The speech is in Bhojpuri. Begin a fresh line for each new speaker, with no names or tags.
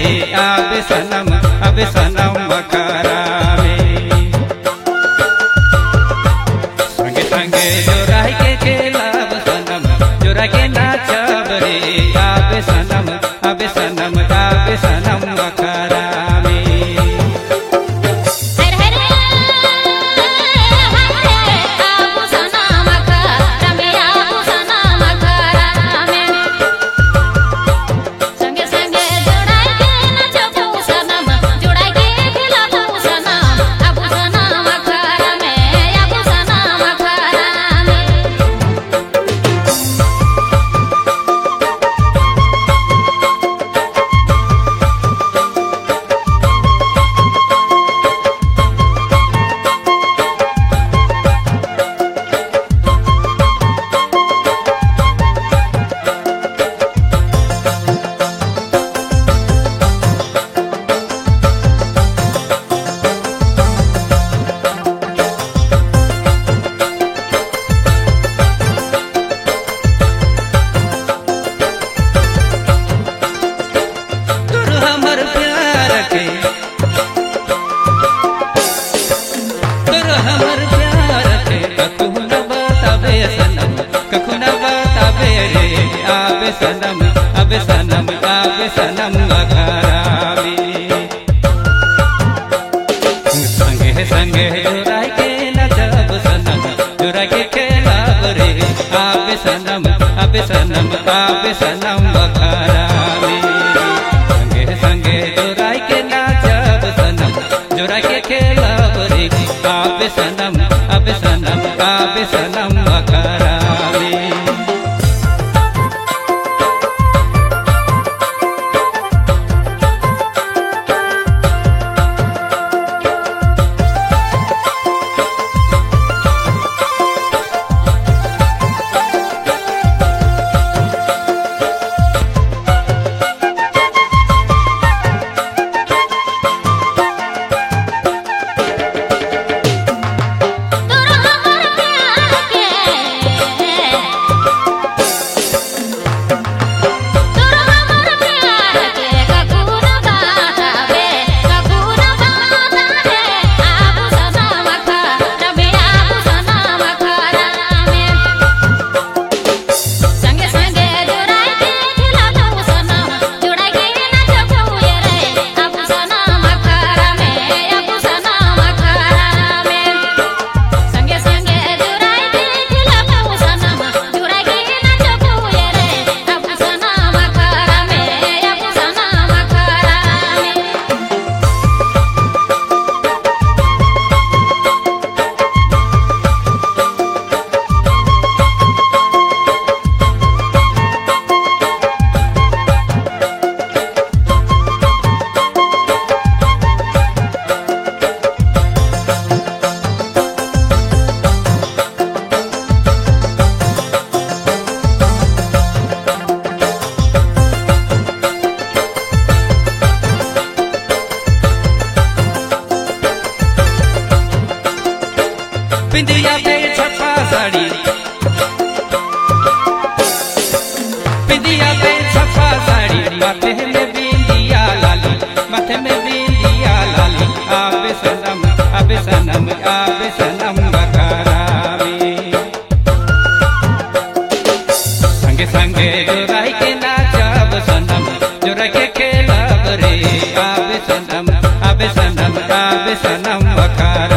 आवे सनम बखारा में। संगे संगे जोराई के खेलब सनम, जोरा के नाचब रे। आवे सनम बखारा में। आवे सनम बखारा में। संगे संगे जोराई के नचब सनम, जोरा के खेलब रे। आवे सनम बखारा में। संगे संगे जोराई के नाचब सनम, जोरा के खेलब रे। आवे सनम बखारा में। बिंदिया पे छपा साड़ी, बिंदिया पे छपा साड़ी। माथे में बिंदिया लाली, माथे में बिंदिया लाली। आवे सनम बखारा में। संगे संगे जोराई के नाचब सनम, जोरा के खेलब रे। आवे सनम बखारा।